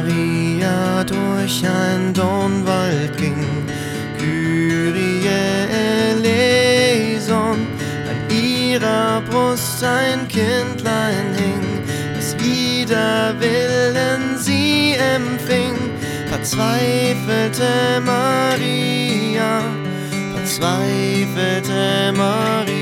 Maria durch ein Dornwald ging, Kyrie eleison, an ihrer Brust ein Kindlein hing, das wider Willen sie empfing. Verzweifelte Maria, verzweifelte Maria.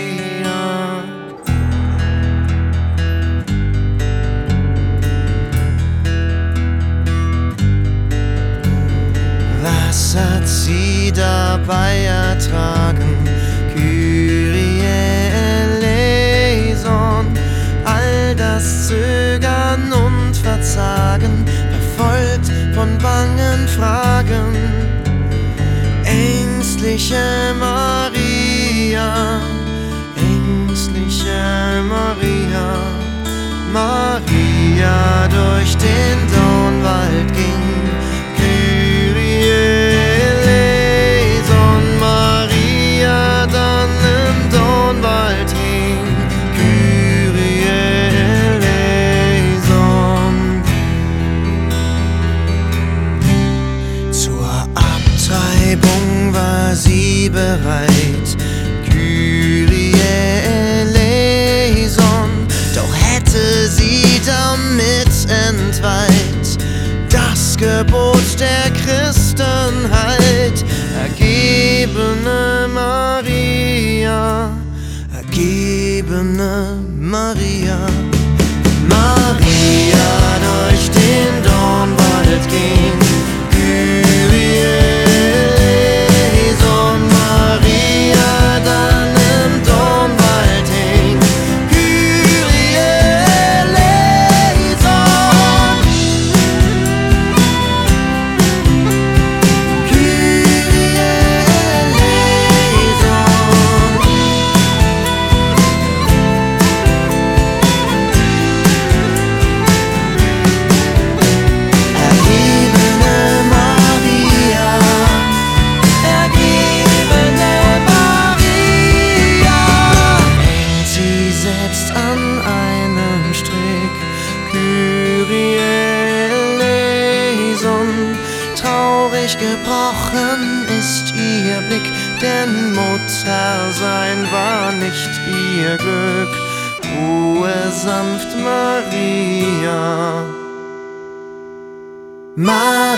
Was hat sie dabei ertragen? Kyrie eleison, all das Zögern und Verzagen, verfolgt von bangen Fragen. Ängstliche Maria, ängstliche Maria, Maria durch den Dornwald ging, Kyrie eleison, Maria dann im Dornwald hing, Kyrie eleison. Zur Abtreibung war sie bereit, Kyrie eleison, doch hätte sie damit entweiht das Gebot der Christenheit. Ergebene Maria, ergebene Maria, Maria durch den Dornwald ging, Kyrie eleison, Maria dann im Dornwald hing, Kyrie eleison, Kyrie eleison. Ergebene Maria, ergebene Maria, hängt sie selbst an einem Strick, Kyrie eleison. Traurig gebrochen ist ihr Blick, denn Muttersein war nicht ihr Glück. Ruhe sanft, Maria, Maria.